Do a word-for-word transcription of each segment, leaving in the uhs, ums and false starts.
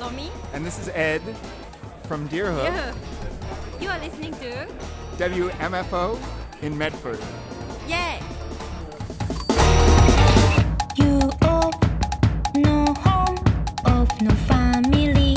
Romy. And this is Ed from Deerhook. Deerhook. You are listening to W M F O in Medford. Yeah. You all no home of no family.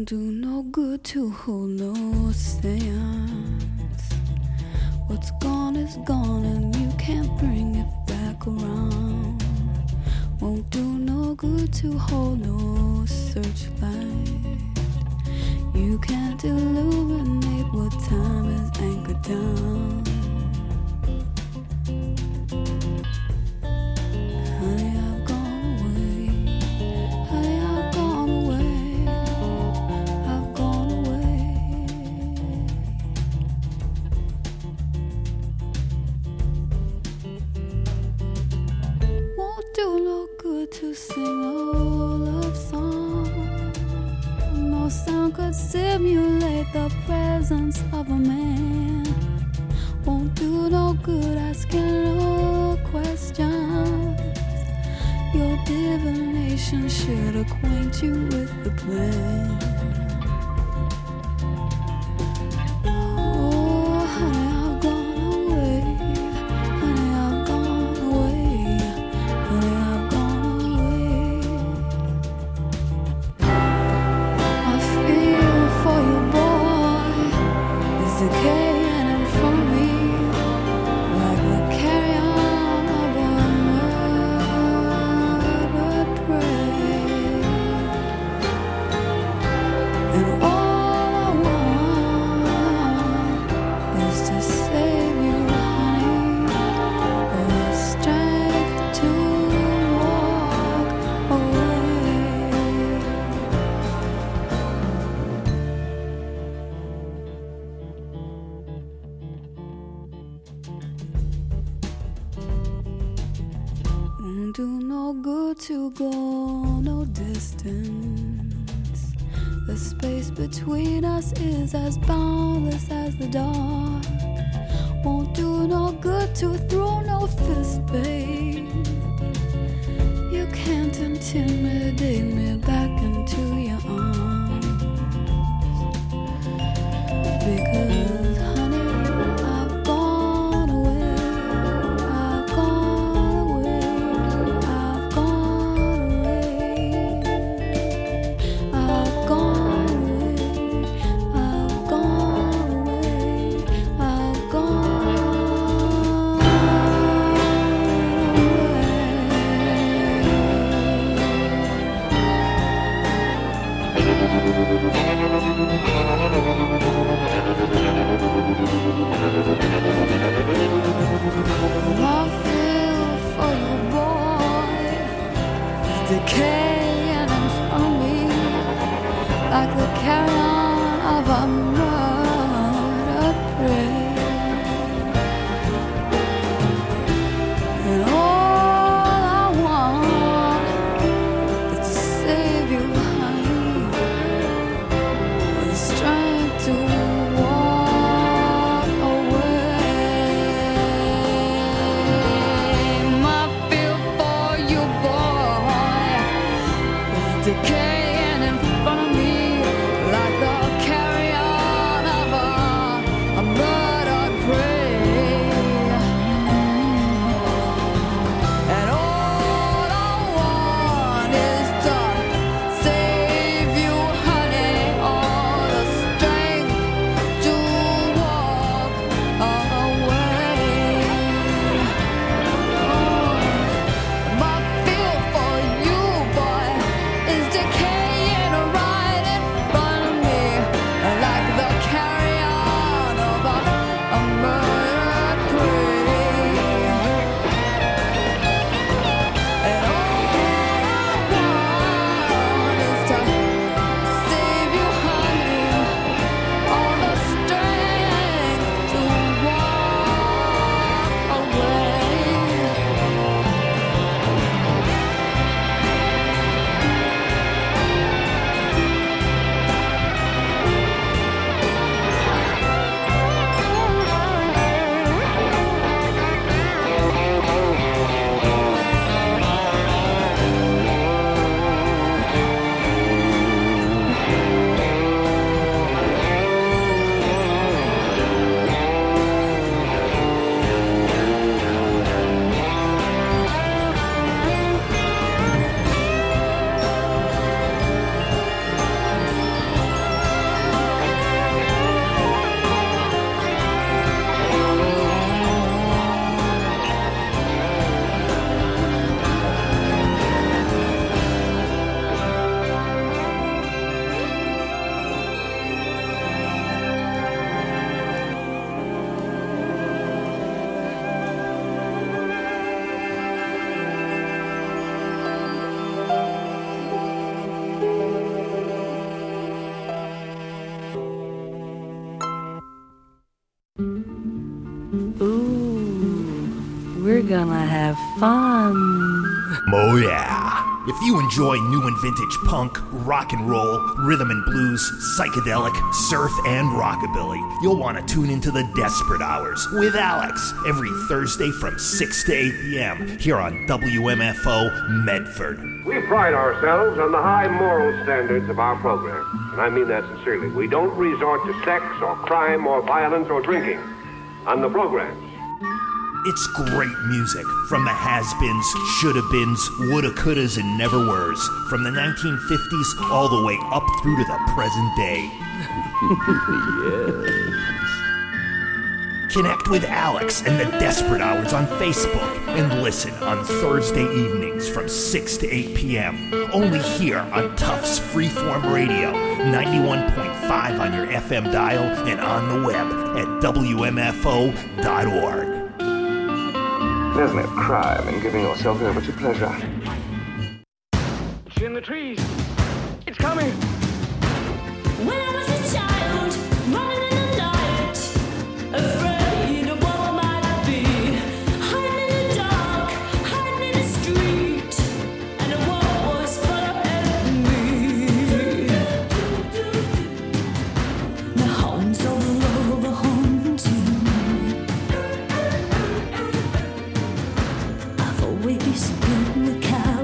do no good to hold no seance. What's gone is gone and you can't bring it back around. Won't do no good to hold no searchlight. You can't illuminate what time is anchored down. Honey, I've gone away. Honey, I've gone away. I've gone away. Won't do no good to sing no love song. No sound could simulate the presence of a man. Won't do no good asking no questions. Your divination should acquaint you with the plan. Oh, honey, I've gone away. Honey, I've gone away. Honey, I've gone away. I feel for you, boy, is decaying in front of me like the carrion of a murdered prey. And all I want is to save you, honey, with the strength to walk away. Won't do no good to go no distance. The space between us is as boundless as the dark. Won't do no good to throw no fist, babe. You can't intimidate me back into your arms. Because, honey, I've gone away. I've gone away. I've gone away. I've gone away. I've gone away. I've gone I feel for you, boy, is decaying in front of me like the carrion of a murdered prey. And all I want is to save you, honey, with the strength to walk away. My feel for you, boy, is decaying in front of me like the carrion of a, a murdered We're gonna have fun. Oh yeah. If you enjoy new and vintage punk, rock and roll, rhythm and blues, psychedelic, surf, and rockabilly, you'll want to tune into the Desperate Hours with Alex every Thursday from six to eight p.m. here on W M F O Medford. We pride ourselves on the high moral standards of our program, and I mean that sincerely. We don't resort to sex or crime or violence or drinking on the programs. It's great music from the has-beens, shoulda-beens, woulda-couldas, and never-weres, from the nineteen fifties all the way up through to the present day. Yes. Connect with Alex and the Desperate Hours on Facebook and listen on Thursday evenings from six to eight p.m. only here on Tufts Freeform Radio, ninety-one point five on your F M dial and on the web at W M F O dot org. There's no crime in giving yourself over to pleasure. It's in the trees. It's coming. When I was a child, running in the night, afraid of what I might be, hiding in the dark, hiding in the street, and the world was following me. The hounds of love are haunting. I've always been the coward.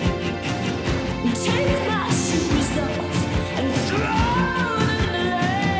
Take my shoes off and throw them away.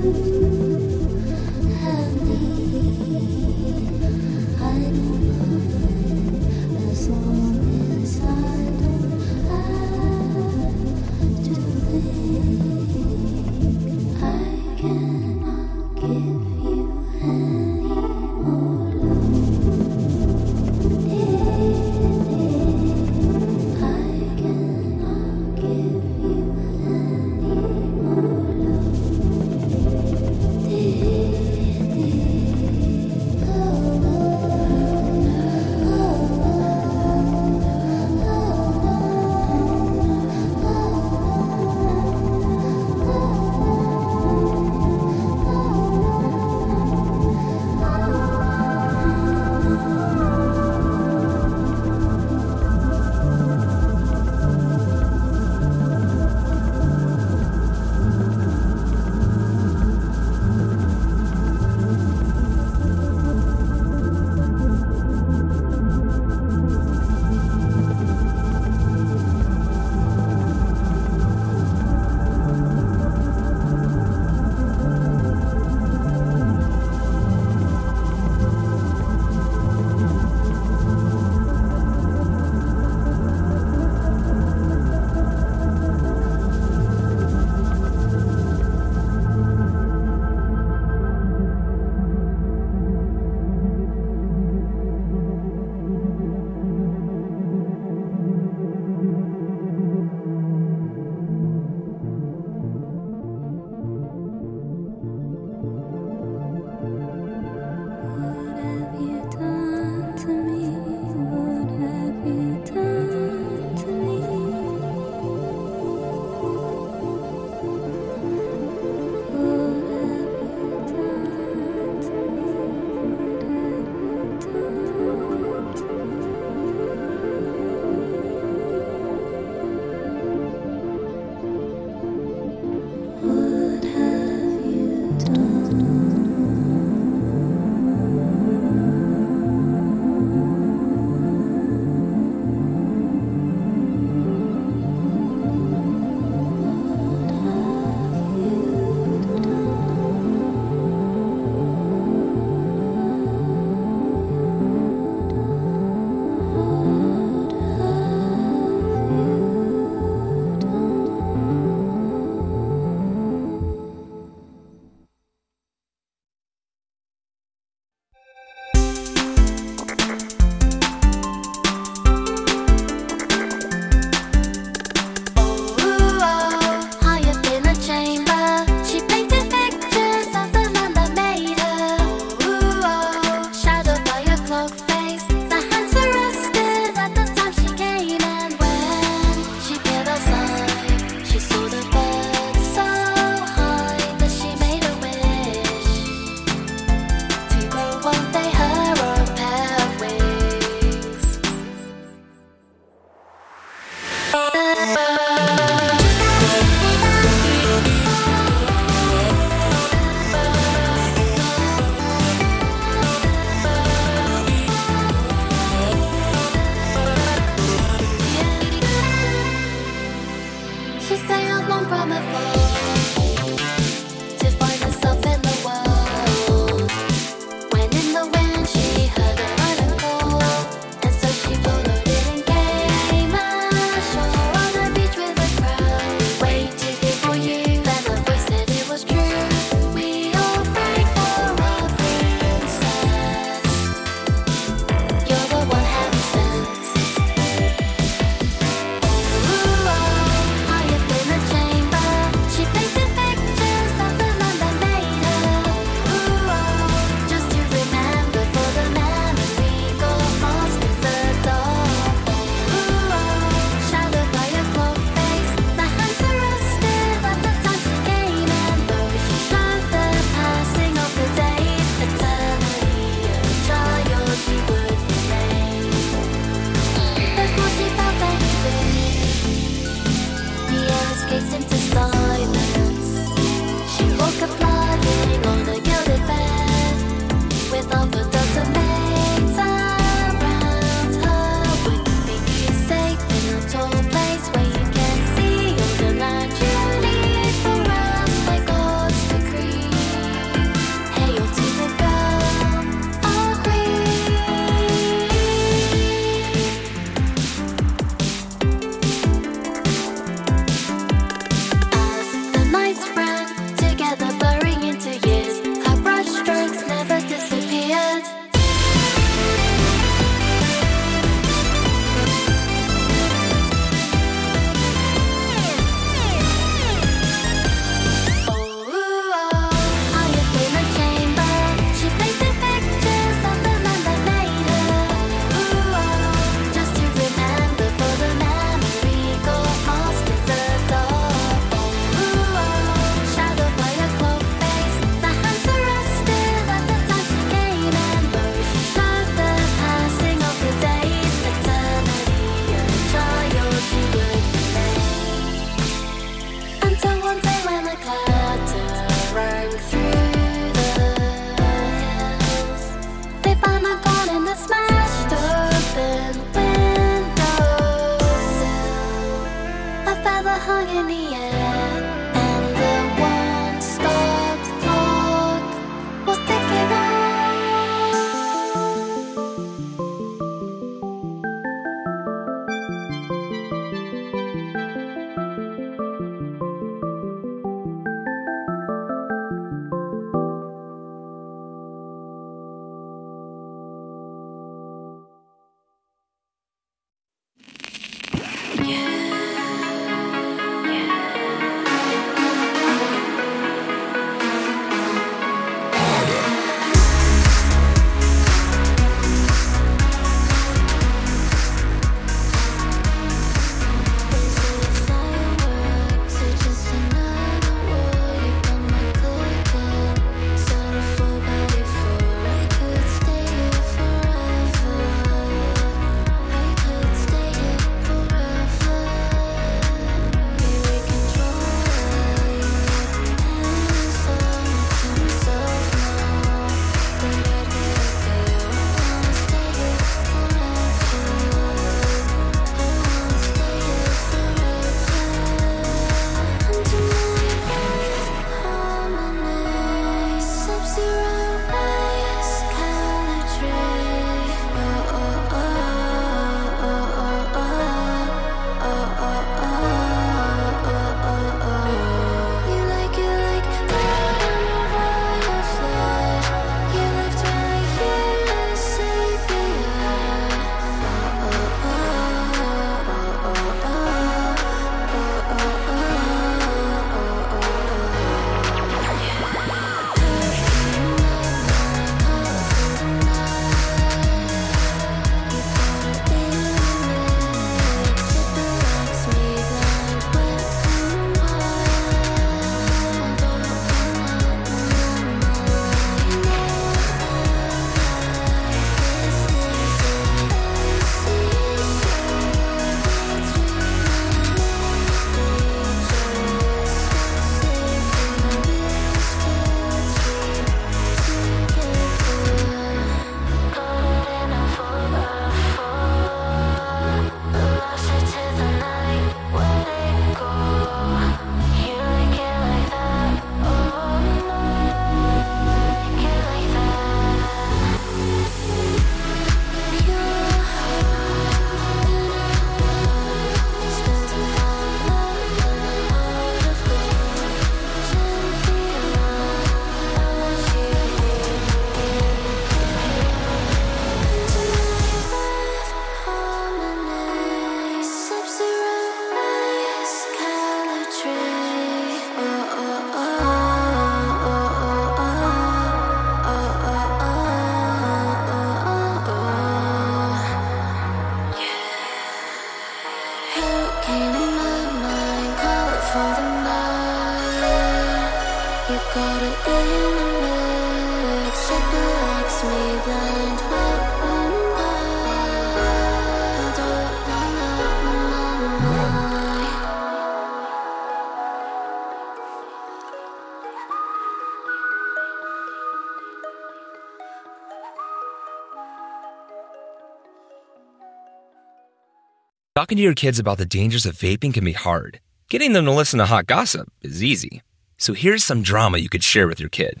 Talking to your kids about the dangers of vaping can be hard. Getting them to listen to hot gossip is easy. So here's some drama you could share with your kid.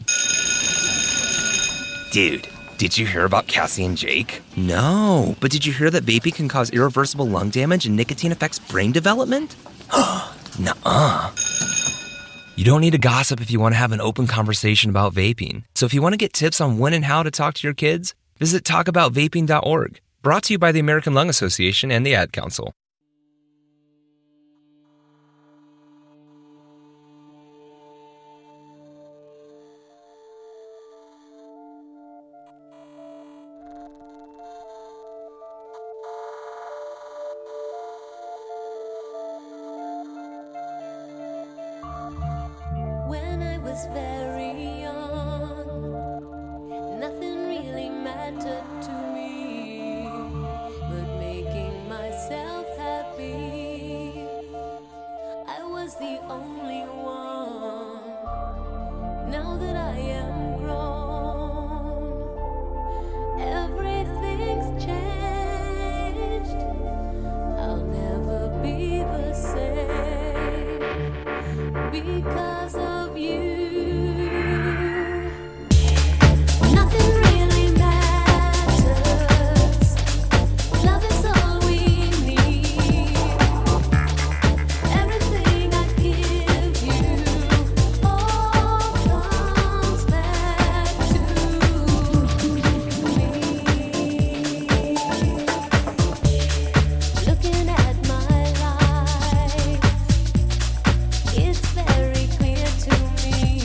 Dude, did you hear about Cassie and Jake? No, but did you hear that vaping can cause irreversible lung damage and nicotine affects brain development? Nuh-uh. You don't need to gossip if you want to have an open conversation about vaping. So if you want to get tips on when and how to talk to your kids, visit talk about vaping dot org. Brought to you by the American Lung Association and the Ad Council. When I was very young, nothing really mattered to me but making myself happy. I was the only one. Now that I am grown, everything's changed. I'll never be the same because of you. Nothing really matters. Love is all we need. Everything I give you all comes back to me. Looking at my life, it's very clear to me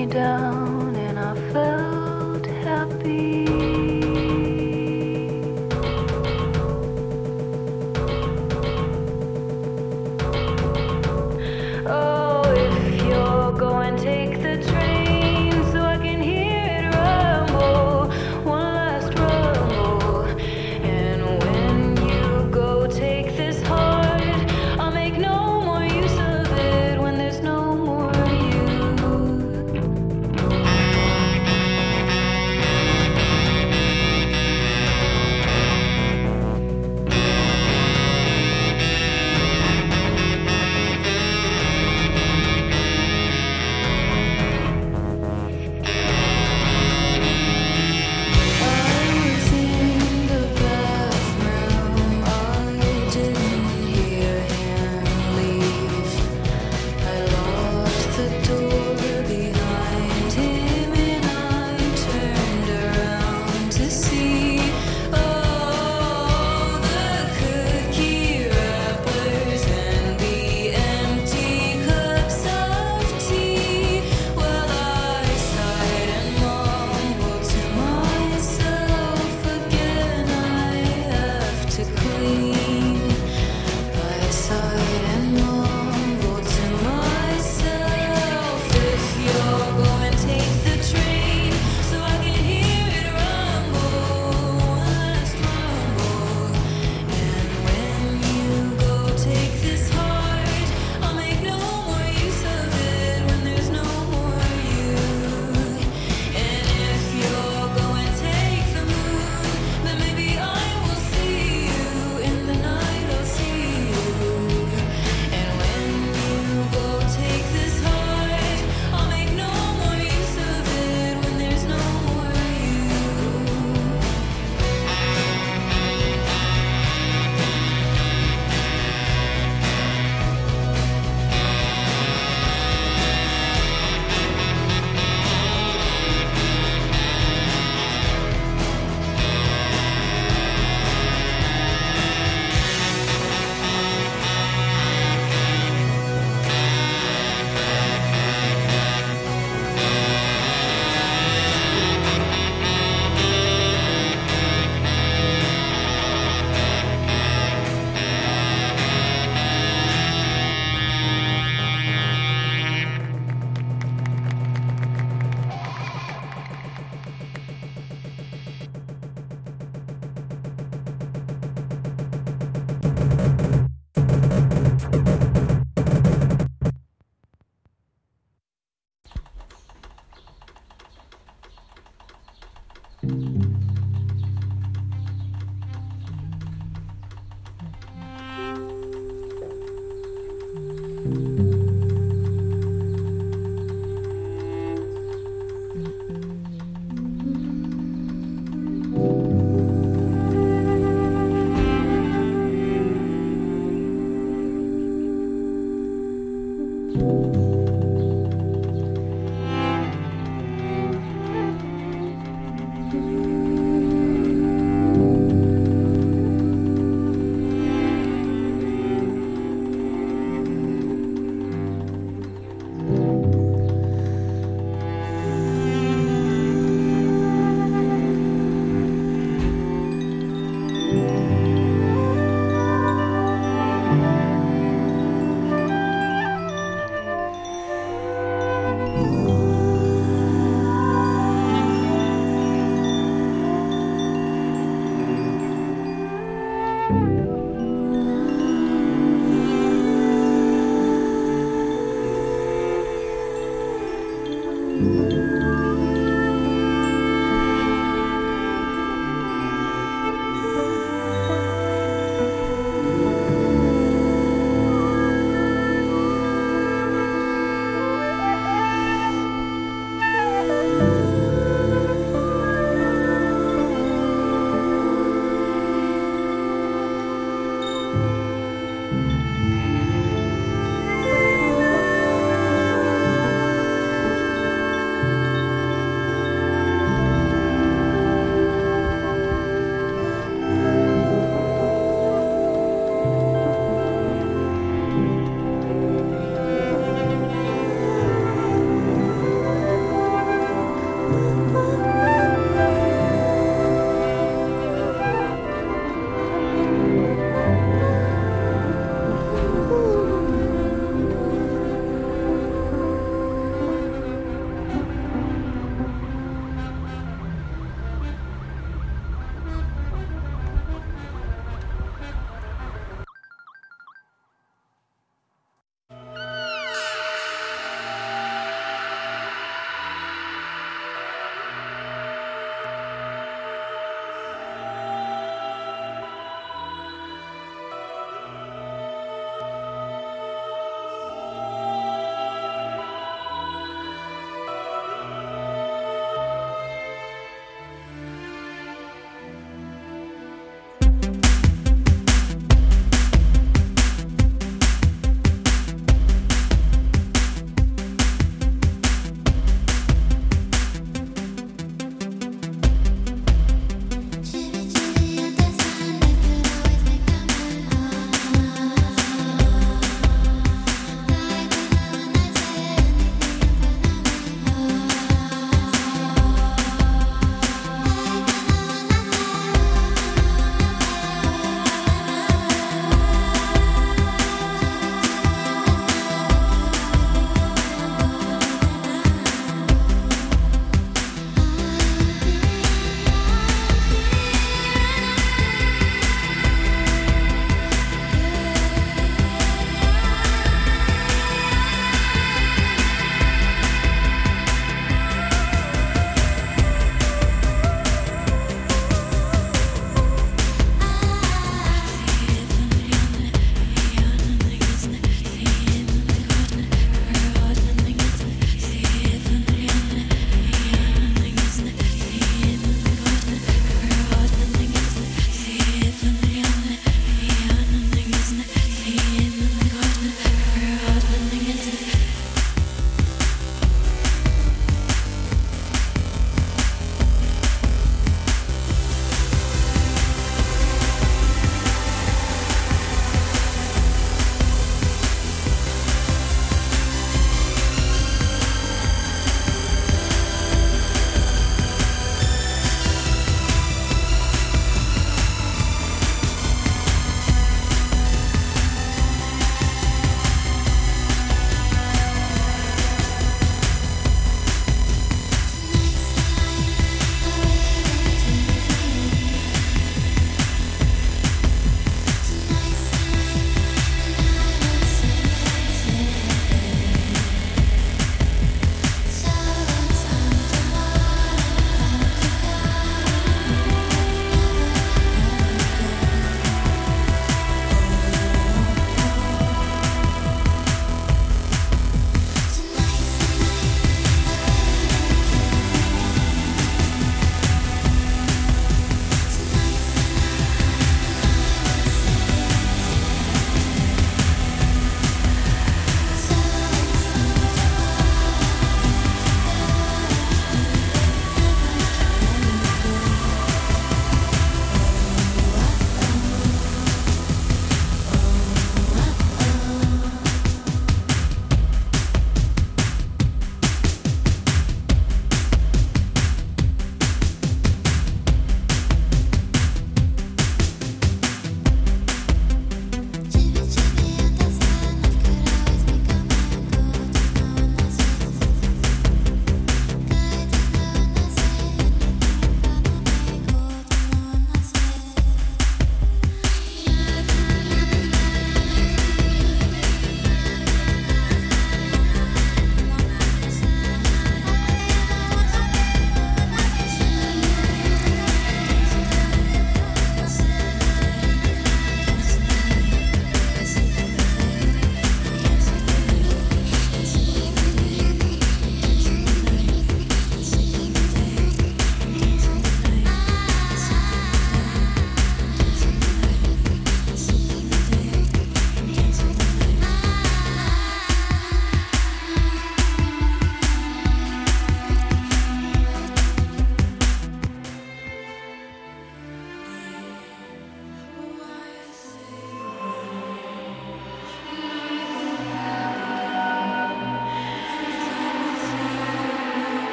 me down and I felt happy. Oh, if you're going, take the train so I can hear it rumble, one last rumble. And when you go, take this heart. I'll make no more use of it when there's no more you.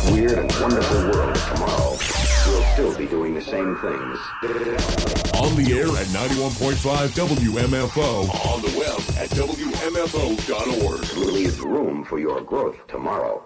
weird and wonderful world of tomorrow, we'll still be doing the same things. On the air at ninety-one point five W M F O. On the web at W M F O dot org. Leave room for your growth tomorrow.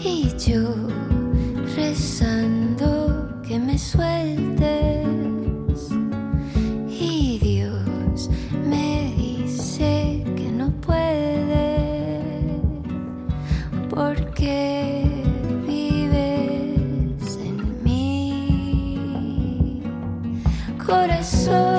y yo rezando que me sueltes y Dios me dice que no puede porque vives en mí, corazón.